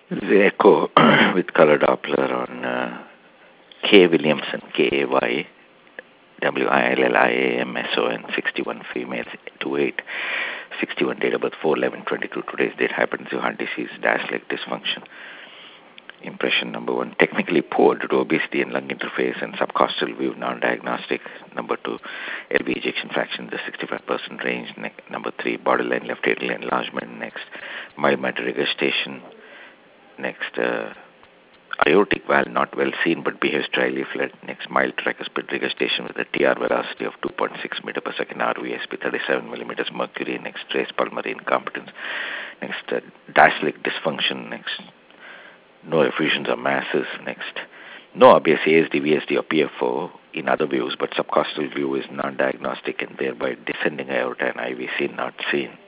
The echo with color Doppler on K. Williamson, K-A-Y-W-I-L-L-I-A-M-S-O-N, 61 females, 28, 61 date of birth, 4/11/22. Today's date happens to heart disease, dash-like dysfunction. Impression number one, technically poor due to obesity and lung interface and subcostal view, non-diagnostic. Number two, LV ejection fraction in the 65% range. Number three, borderline left atrial enlargement. Next, mild matter regurgitation. Next, aortic valve not well seen but behaves dryly flat. Next, mild tricuspid regurgitation with a TR velocity of 2.6 meter per second, RVSP 37 millimeters mercury. Next, trace pulmonary incompetence. Next, diastolic dysfunction. Next, no effusions or masses. Next, no obvious ASD, VSD or PFO in other views, but subcostal view is non-diagnostic and thereby descending aorta and IVC not seen.